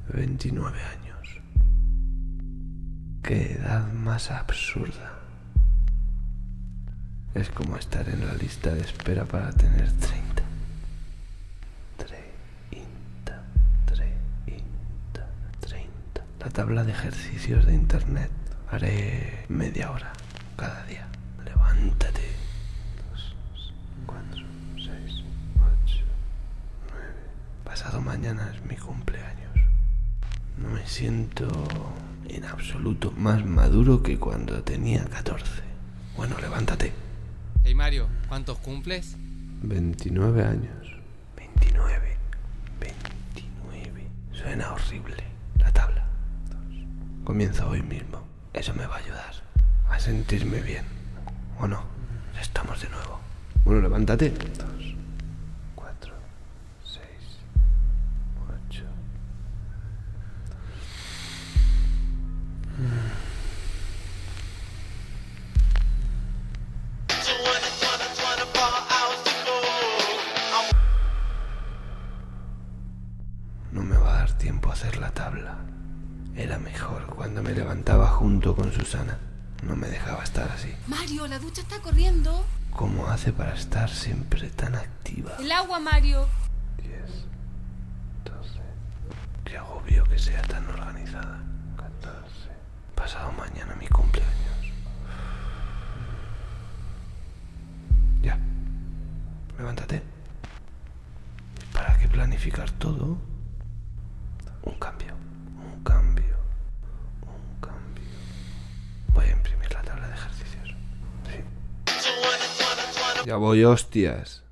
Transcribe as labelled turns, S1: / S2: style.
S1: 29 años. Qué edad más absurda. Es como estar en la lista de espera para tener 30. 30. La tabla de ejercicios de internet. Haré media hora cada día. Levántate. 2, 4, 6, 8, 9. Pasado mañana es mi cumpleaños. No me siento en absoluto más maduro que cuando tenía 14. Bueno, levántate.
S2: Hey Mario, ¿cuántos cumples?
S1: 29 años. 29. Suena horrible. La tabla. Comienza hoy mismo. Eso me va a ayudar a sentirme bien. ¿O no? Ya estamos de nuevo. Bueno, levántate. 2, 4, 6, 8. No me va a dar tiempo a hacer la tabla. Era mejor cuando me levantaba junto con Susana. No me dejaba estar así.
S3: Mario, la ducha está corriendo.
S1: ¿Cómo hace para estar siempre tan activa?
S3: El agua, Mario.
S1: 10, 12. Qué agobio que sea tan organizada. 14. Pasado mañana mi cumpleaños. Ya. Levántate. ¿Para qué planificar todo? Un cambio. Voy a imprimir la tabla de ejercicios. Sí. Ya voy, hostias.